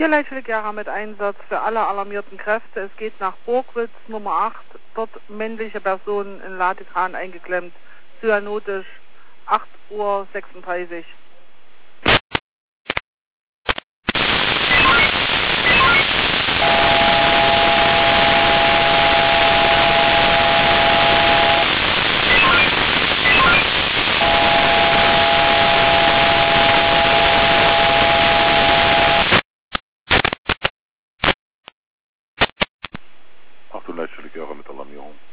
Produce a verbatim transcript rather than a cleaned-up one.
Hier Leitstelle Gera mit Einsatz für alle alarmierten Kräfte. Es geht nach Burgwitz Nummer acht. Dort männliche Personen in Ladekran eingeklemmt. Cyanotisch acht Uhr sechsunddreißig. Achtung, Leitstelle Gera mit Alarmierung.